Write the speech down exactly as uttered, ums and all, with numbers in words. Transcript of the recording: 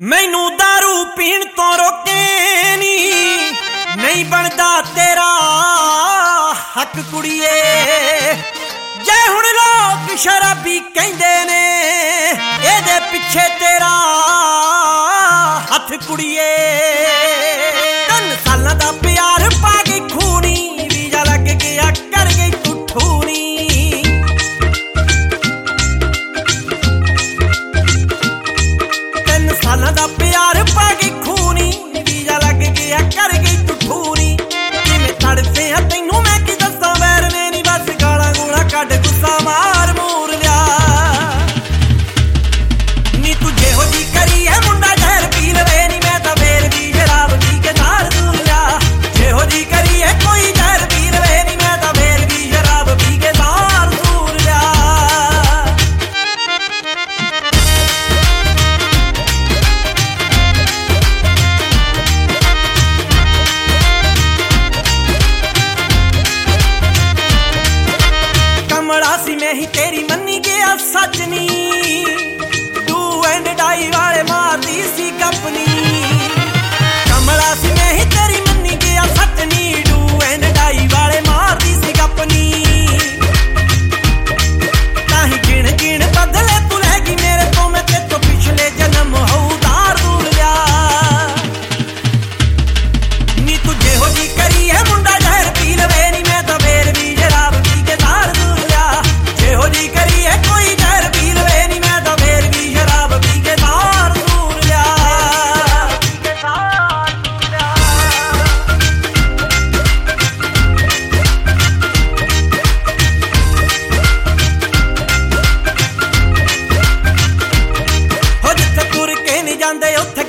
मैनू दारू पीण तो रोके नी, नहीं बनदा तेरा हक कुड़िए। जे हुण लोग शराबी कहंदे ने, एदे पिछे तेरा हथ कुड़िए। तीन सालां दा प्यार पा गई खूनी, वीजा लग गया कर गई तू ठूनी। तीन सालां दा प्यार पा गई खूनी, वीजा लग गया कर गई तू ठूनी। किवें तड़फे आ तैनूं मैं की दस्सां, वैर ने नी बस गालां गूलां कढ गुस्सा मार मूर लिया। नी तू जेहो जी करी है मुंडा जहर पी लवे, नी मैं तां फेर भी शराब पी के तार दूर लिया। जेहो जी करी है कोई जहर पी लवे, नी मैं तां फेर भी शराब पी के तार दूर लिया। कमला सी मैं ही तेरी मन्नी गया सजनी, डू एंड डाई वाले मारदी सी कंपनी। कमला सी मैं ही तेरी मन्नी गया सजनी, डू एंड डाई वाले मारदी सी कंपनी। ताही गिण गिण बदले तू लहगी मेरे तो, मैं ते तो पिछले जन्म हौदार दूर लिया। नी तू जेहो जी करी है मुंडा जहर पी लवे, नी मैं तां फेर भी शराब पी के तार दूर लिया। जेहो जी करी है कोई जहर पी लवे, नी मैं तां फेर भी शराब पी के तार दूर लिया। हो जिथे तुर के नहीं जांदे उत्थे